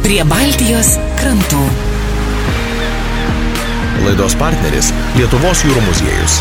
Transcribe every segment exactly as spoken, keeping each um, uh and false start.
prie Baltijos krantų. Laidos partneris Lietuvos jūrų muziejus.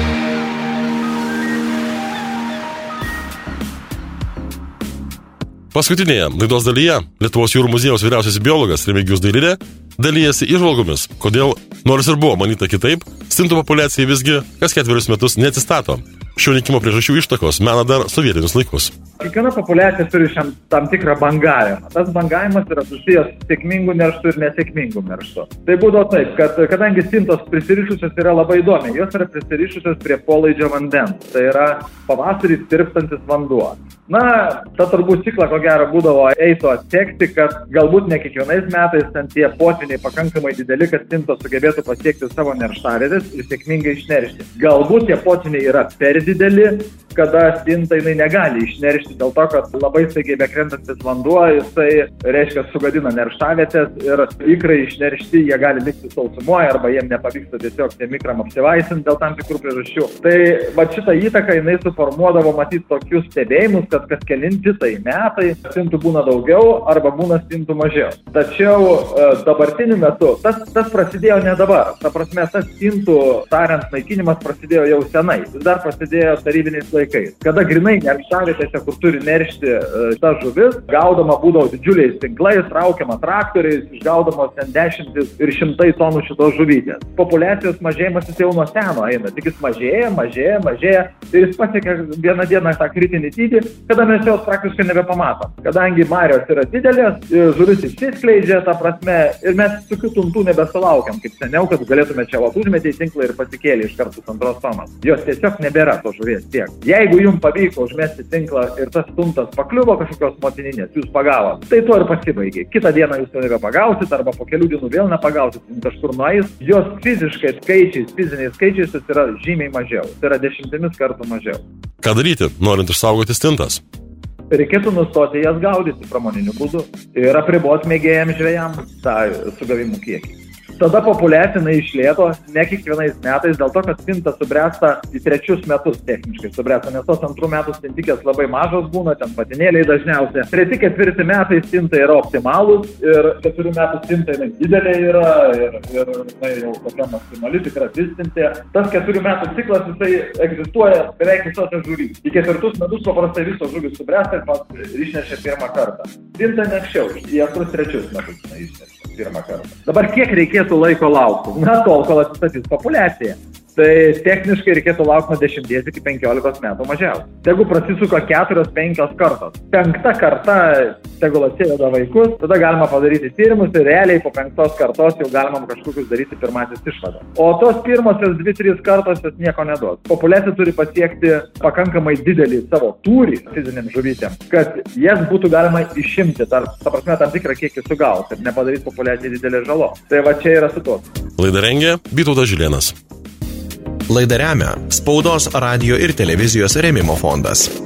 Paskutinėje laidos dalyje Lietuvos jūrų muziejaus vyriausiasis biologas Remigijus Dailidė dalyjasi įžvalgomis, kodėl, nors ir buvo manyta kitaip, stintų populiacija visgi kas ketverius metus neatsistato. Šio nykimo priežasčių ištakos mena dar sovietinius laikus. Kiekviena populiacija turi šiam tam tikrą bangavimą. Tas bangavimas yra susijęs su sėkmingu nerštu ir nesėkmingu nerštu. Tai būdavo taip, kad kadangi stintos prisirišusios yra labai įdomiai, jos yra prisirišusios prie polaidžio vandens. Tai yra pavasarį tirpstantis vanduo. Na, ta turbūt ciklą, ko gero, būdavo eito atsekti, kad galbūt ne kiekvienais metais ten tie potviniai pakankamai dideli, kad stintos sugebėtų pasiekti savo nerštavietės ir sėkmingai išneršti. Galbūt tie potviniai yra per dideli, kada stinta jinai negali išneršti dėl to, kad labai staigiai bekrentantis vanduo, jisai reiškia sugadina nerštavietės ir ikrai išneršti, jie gali likti sausumoje arba jiem nepavyksta tiesiog tiem ikram apsivaisinti dėl tam tikrų priežasčių. Tai va šitą įtaką jinai suformuodavo matyti tokius stebėjimus, kad kas kelinti tai metai stintų būna daugiau arba būna stintų mažiau. Tačiau dabartiniu metu tas, tas prasidėjo ne dabar. Ta prasme, tas stintų tariant naikinimas prasidėjo jau senai. Jis dar prasidėjo tarybiniais laikais. Kada grinai nerštavietėse, kur turi neršti ta žuvis, gaudama būdavo didžiuliais tinklais, traukiama traktoriais, išgaudamos ten dešimtis ir šimtai tonų šitos žuvytės. Populiacijos mažėjimas jis jau nuo seno eina, tik jis mažėja, mažėja, mažėja ir jis pasiekia vieną dieną tą kritinį dydį, kada mes jos praktiškai nebepamatom. Kadangi marios yra didelės, žuvis išsiskleidžia, ta prasme, ir mes tokių tuntų nebesulaukiam, kaip seniau, kad galėtume čia vat užmetė į tinklą ir pasikėlė iš karto antros tonos. Jos tiesiog nebėra to žuvies tiek. Jeigu jums pavyko užmesti tinklą ir tas tuntas pakliuvo kažkokios motininės, jūs pagavot, tai tuo ir pasibaigė. Kitą dieną jūs to nebepagausit arba po kelių dienų vėl nepagausit, kažkur nueis. Jos fiziškai skaičiais, fiziniais skaičiais jis yra žymiai mažiau. Tai yra dešimtimis kartų mažiau. Ką daryti, norint išsaugoti stintas? Reikėtų nustoti jas gaudyti pramoniniu būdu ir apriboti mėgėjams žvejams tą sugavimų kiekį. Tada populiacija išlėto ne kiekvienais metais, dėl to, kad stinta subręsta į trečius metus techniškai subręsta, nes tos antrų metų stintikės labai mažos būna, ten patinėliai dažniausiai. Treti ketvirti metai stinta yra optimalūs ir keturių metų stinta jinai didelė yra ir, ir jinai jau tokia maksimali tikra distintė. Tas keturių metų ciklas jisai egzistuoja beveik visose žuvys. Į ketvirtus metus paprastai visos žuvys subręsta ir pas išnešia pirmą kartą. Stinta ne anksčiau, į antrus trečius metus jinai išnešia pirmą kartą. Dabar kiek reikėtų laiko laukti? Na, tol, kol atsistatys populiacija. Tai techniškai reikėtų laukti nuo dešimties iki penkiolikos metų mažiausiai. Tegu prasisuka keturios, penkios kartos. Penkta karta, tegul atsiveda vaikus, tada galima padaryti tyrimus ir realiai po penktos kartos jau galima kažkokius daryti pirmasis išvadas. O tos pirmosios dvi, trys kartos jos nieko neduos. Populiacija turi pasiekti pakankamai didelį savo tūrį fiziniam žuvytėm, kad jas būtų galima išimti, tar, ta prasme, tam tikrą kiekį sugauti ir nepadaryti populiacijai didelį žalo. Tai va čia yra su tuo. Laidą rengė Vytautas Žilėnas. Laidą remia Spaudos, radijo ir televizijos rėmimo fondas.